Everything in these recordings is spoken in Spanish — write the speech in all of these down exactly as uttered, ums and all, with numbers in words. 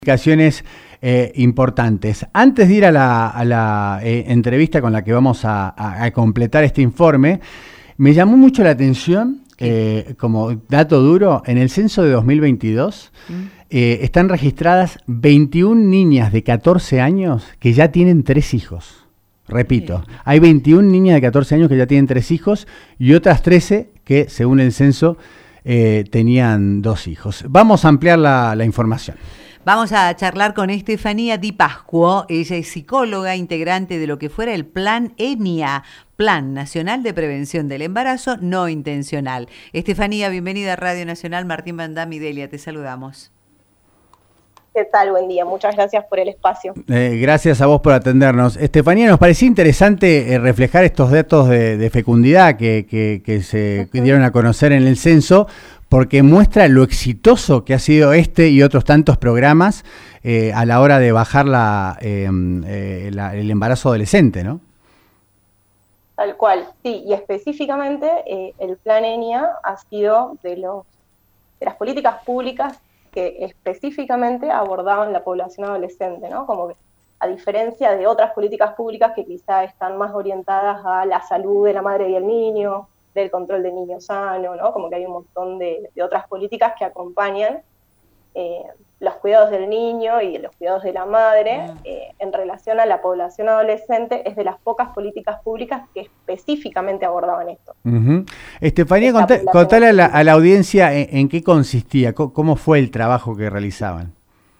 Explicaciones eh, importantes. Antes de ir a la, a la eh, entrevista con la que vamos a, a, a completar este informe, me llamó mucho la atención, eh, como dato duro, en el censo de dos mil veintidós ¿Mm? eh, están registradas veintiuna niñas de catorce años que ya tienen tres hijos. Repito, hay veintiuna niñas de catorce años que ya tienen tres hijos y otras trece que, según el censo, eh, tenían dos hijos. Vamos a ampliar la, la información. Vamos a charlar con Estefanía Di Pascuo. Ella es psicóloga, integrante de lo que fuera el Plan ENIA, Plan Nacional de Prevención del Embarazo No Intencional. Estefanía, bienvenida a Radio Nacional. Martín Van Damme y Delia, te saludamos. ¿Qué tal? Buen día. Muchas gracias por el espacio. Eh, gracias a vos por atendernos. Estefanía, nos parecía interesante eh, reflejar estos datos de, de fecundidad que, que, que se uh-huh. dieron a conocer en el censo, porque muestra lo exitoso que ha sido este y otros tantos programas eh, a la hora de bajar la, eh, eh, la, el embarazo adolescente, ¿no? Tal cual, sí, y específicamente eh, el Plan ENIA ha sido de, los, de las políticas públicas que específicamente abordaban la población adolescente, ¿no? Como que a diferencia de otras políticas públicas que quizá están más orientadas a la salud de la madre y el niño, del control del niño sano, ¿no? Como que hay un montón de, de otras políticas que acompañan eh, los cuidados del niño y los cuidados de la madre eh, en relación a la población adolescente. Es de las pocas políticas públicas que específicamente abordaban esto. Uh-huh. Estefanía, contá, contale a la, a la audiencia en, en qué consistía, cómo, cómo fue el trabajo que realizaban.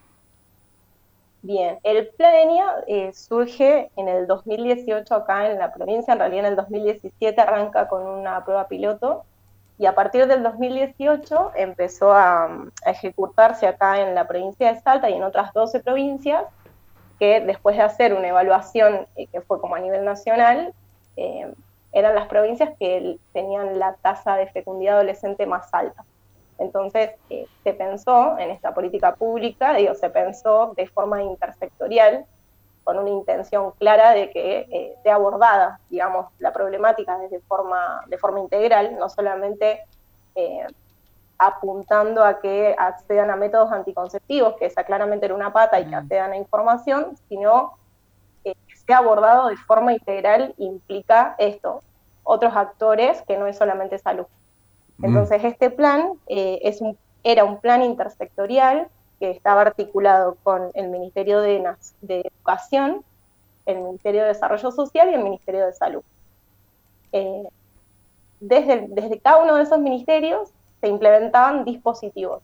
Bien, el Plan ENIA eh, surge en el dos mil dieciocho acá en la provincia, en realidad en el dos mil diecisiete arranca con una prueba piloto y a partir del dos mil dieciocho empezó a, a ejecutarse acá en la provincia de Salta y en otras doce provincias, que después de hacer una evaluación eh, que fue como a nivel nacional, eh, eran las provincias que tenían la tasa de fecundidad adolescente más alta. Entonces, eh, se pensó en esta política pública, digo, se pensó de forma intersectorial, con una intención clara de que eh, de abordada, digamos, la problemática desde forma, de forma integral, no solamente eh, apuntando a que accedan a métodos anticonceptivos, que esa claramente era una pata y que accedan a información, sino eh, que sea abordado de forma integral implica esto, otros actores que no es solamente salud. Entonces este plan eh, es un, era un plan intersectorial que estaba articulado con el Ministerio de, de Educación, el Ministerio de Desarrollo Social y el Ministerio de Salud. Eh, desde, desde cada uno de esos ministerios se implementaban dispositivos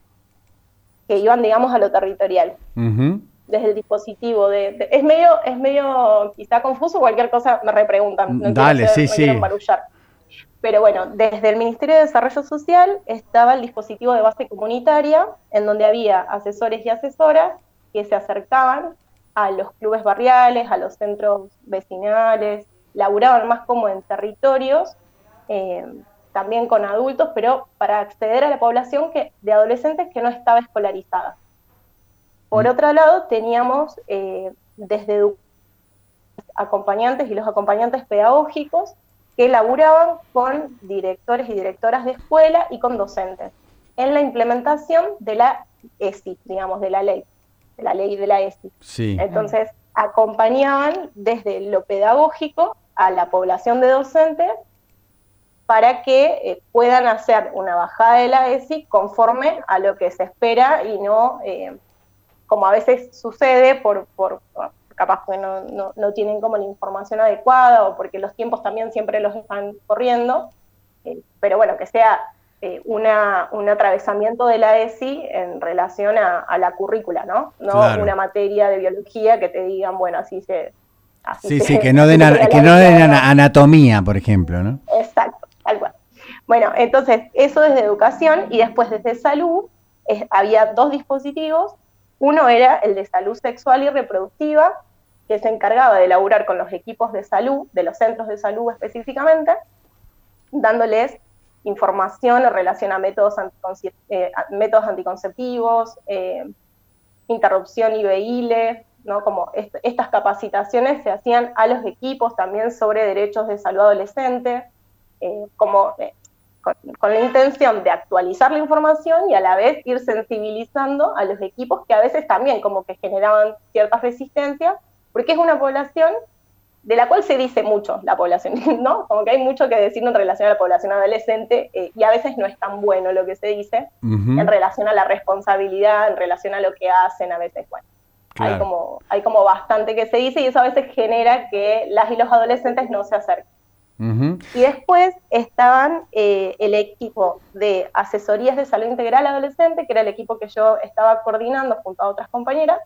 que iban, digamos, a lo territorial. Uh-huh. Desde el dispositivo de, de... Es medio, es medio quizá confuso, cualquier cosa me repreguntan. No Dale, quiero ser, sí, no sí. quiero embarullar. Pero bueno, desde el Ministerio de Desarrollo Social estaba el dispositivo de base comunitaria, en donde había asesores y asesoras que se acercaban a los clubes barriales, a los centros vecinales, laburaban más como en territorios, eh, también con adultos, pero para acceder a la población que, de adolescentes que no estaba escolarizada. Por mm. otro lado, teníamos eh, desde acompañantes y los acompañantes pedagógicos, que laburaban con directores y directoras de escuela y con docentes en la implementación de la E S I, digamos, de la ley, de la ley de la E S I. Sí. Entonces, acompañaban desde lo pedagógico a la población de docentes para que eh, puedan hacer una bajada de la E S I conforme a lo que se espera y no, eh, como a veces sucede, por... por capaz que no, no, no tienen como la información adecuada o porque los tiempos también siempre los están corriendo, eh, pero bueno, que sea eh, una, un atravesamiento de la E S I en relación a, a la currícula, ¿no? No claro. Una materia de biología que te digan, bueno, así se... Así sí, se, sí, que no den, a, que no den anatomía, por ejemplo, ¿no? Exacto, tal cual. Bueno, entonces, eso desde educación y después desde salud, es, había dos dispositivos. Uno era el de salud sexual y reproductiva, que se encargaba de elaborar con los equipos de salud, de los centros de salud específicamente, dándoles información en relación a métodos, anticonce- eh, métodos anticonceptivos, eh, interrupción I V I L E, ¿no? Como est- estas capacitaciones se hacían a los equipos también sobre derechos de salud adolescente, eh, como... Eh, con, con la intención de actualizar la información y a la vez ir sensibilizando a los equipos que a veces también como que generaban ciertas resistencias, porque es una población de la cual se dice mucho, la población, ¿no? Como que hay mucho que decir en relación a la población adolescente, eh, y a veces no es tan bueno lo que se dice, uh-huh. en relación a la responsabilidad, en relación a lo que hacen, a veces, bueno, claro. hay, como, hay como bastante que se dice, y eso a veces genera que las y los adolescentes no se acerquen. Uh-huh. Y después estaban eh, el equipo de asesorías de salud integral adolescente, que era el equipo que yo estaba coordinando junto a otras compañeras,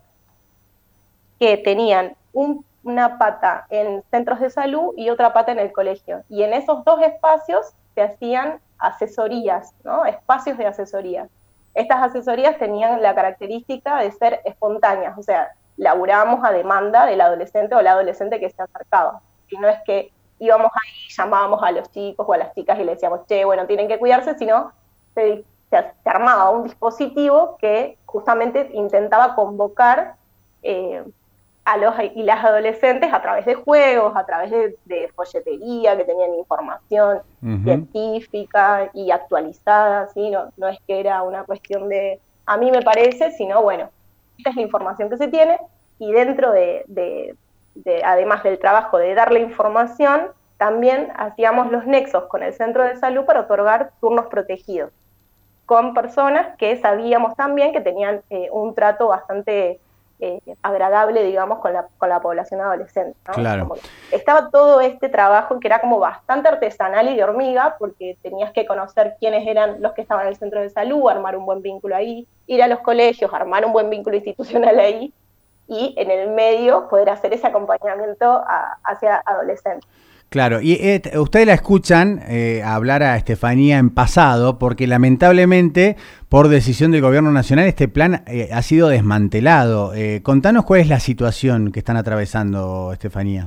que tenían un una pata en centros de salud y otra pata en el colegio. Y en esos dos espacios se hacían asesorías, ¿no? Espacios de asesoría. Estas asesorías tenían la característica de ser espontáneas, o sea, laburábamos a demanda del adolescente o la adolescente que se acercaba. Y no es que íbamos ahí, llamábamos a los chicos o a las chicas y les decíamos, che, bueno, tienen que cuidarse, sino se, se, se armaba un dispositivo que justamente intentaba convocar eh, a los y las adolescentes a través de juegos, a través de, de folletería, que tenían información uh-huh. científica y actualizada, ¿sí? No, no es que era una cuestión de, a mí me parece, sino, bueno, esta es la información que se tiene, y dentro de, de, de además del trabajo de dar la información, también hacíamos los nexos con el centro de salud para otorgar turnos protegidos, con personas que sabíamos también que tenían eh, un trato bastante Eh, agradable, digamos, con la, con la población adolescente, ¿no? Claro. Como estaba todo este trabajo que era como bastante artesanal y de hormiga, porque tenías que conocer quiénes eran los que estaban en el centro de salud, armar un buen vínculo ahí, ir a los colegios, armar un buen vínculo institucional ahí, y en el medio poder hacer ese acompañamiento a, hacia adolescentes. Claro, y eh, ustedes la escuchan eh, hablar a Estefanía en pasado, porque lamentablemente, por decisión del gobierno nacional, este plan eh, ha sido desmantelado. Eh, contanos cuál es la situación que están atravesando, Estefanía.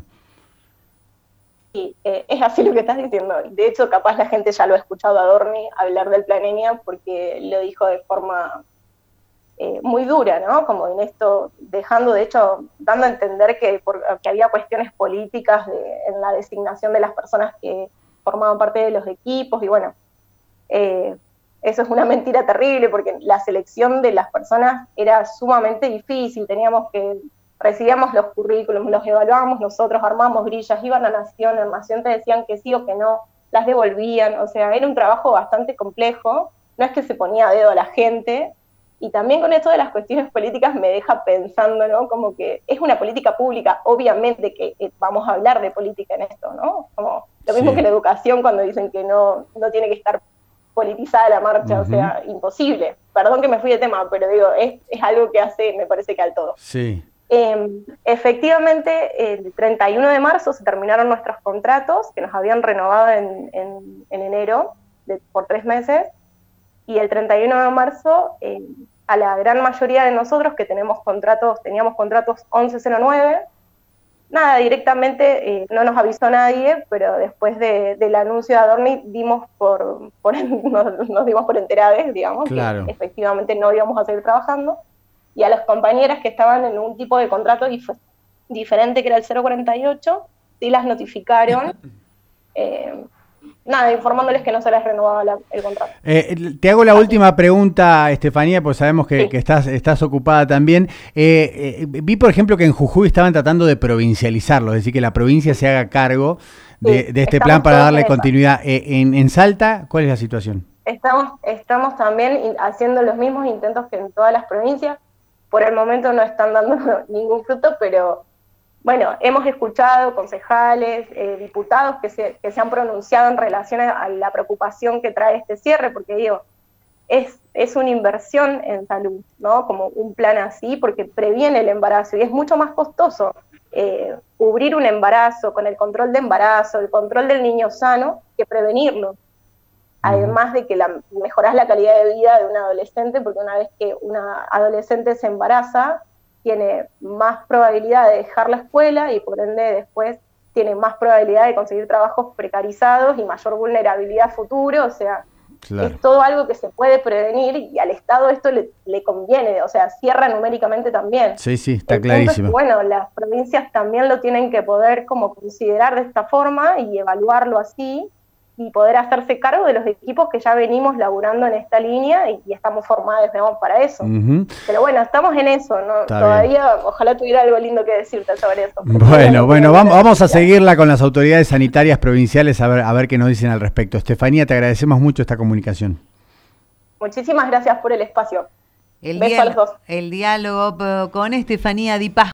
Sí, eh, es así lo que estás diciendo. De hecho, capaz la gente ya lo ha escuchado a Dorni hablar del plan ENIA, porque lo dijo de forma eh, muy dura, ¿no? Como en esto, dejando, de hecho, dando a entender que, por, que había cuestiones políticas de, en la designación de las personas que formaban parte de los equipos, y bueno, eh, eso es una mentira terrible, porque la selección de las personas era sumamente difícil, teníamos que, recibíamos los currículums, los evaluábamos nosotros, armábamos grillas, iban a Nación, en Nación te decían que sí o que no, las devolvían, o sea, era un trabajo bastante complejo, no es que se ponía a dedo a la gente. Y también con esto de las cuestiones políticas me deja pensando, ¿no? Como que es una política pública, obviamente que eh, vamos a hablar de política en esto, ¿no? Como lo mismo sí. que la educación, cuando dicen que no, no tiene que estar politizada la marcha, uh-huh. o sea, imposible. Perdón que me fui de tema, pero digo, es, es algo que hace, me parece que al todo. Sí. Eh, efectivamente, el treinta y uno de marzo se terminaron nuestros contratos, que nos habían renovado en, en, en enero, de, por tres meses, y el treinta y uno de marzo... Eh, a la gran mayoría de nosotros que tenemos contratos, teníamos contratos once cero nueve, nada, directamente eh, no nos avisó nadie, pero después de, del anuncio de Adorni dimos por, por nos, nos dimos por enterados, digamos, claro. que efectivamente no íbamos a seguir trabajando, y a las compañeras que estaban en un tipo de contrato dif- diferente que era el cero cuarenta y ocho, sí las notificaron, eh, nada, informándoles que no se les renovaba la, el contrato. Eh, te hago la Así. última pregunta, Estefanía, pues sabemos que, sí. que estás, estás ocupada también. Eh, eh, vi, por ejemplo, que en Jujuy estaban tratando de provincializarlo, es decir, que la provincia se haga cargo de, sí, de este plan para darle continuidad. Eh, en, ¿En Salta cuál es la situación? Estamos, estamos también haciendo los mismos intentos que en todas las provincias. Por el momento no están dando ningún fruto, pero... Bueno, hemos escuchado concejales, eh, diputados que se, que se han pronunciado en relación a la preocupación que trae este cierre, porque digo, es, es una inversión en salud, ¿no? Como un plan así, porque previene el embarazo y es mucho más costoso eh, cubrir un embarazo con el control de embarazo, el control del niño sano, que prevenirlo. Además de que la, mejorás la calidad de vida de un adolescente, porque una vez que una adolescente se embaraza, tiene más probabilidad de dejar la escuela y por ende después tiene más probabilidad de conseguir trabajos precarizados y mayor vulnerabilidad futuro, o sea, claro. es todo algo que se puede prevenir y al Estado esto le, le conviene, o sea, cierra numéricamente también. Sí, sí, está Entonces, clarísimo. Bueno, las provincias también lo tienen que poder como considerar de esta forma y evaluarlo así, y poder hacerse cargo de los equipos que ya venimos laburando en esta línea y, y estamos formados, digamos, para eso. Uh-huh. Pero bueno, estamos en eso, ¿no? Está Todavía, bien. Ojalá tuviera algo lindo que decirte sobre eso. Bueno, bueno, vamos, vamos a seguirla con las autoridades sanitarias provinciales a ver, a ver qué nos dicen al respecto. Estefanía, te agradecemos mucho esta comunicación. Muchísimas gracias por el espacio. El, diálogo, el diálogo con Estefanía Di Pascua.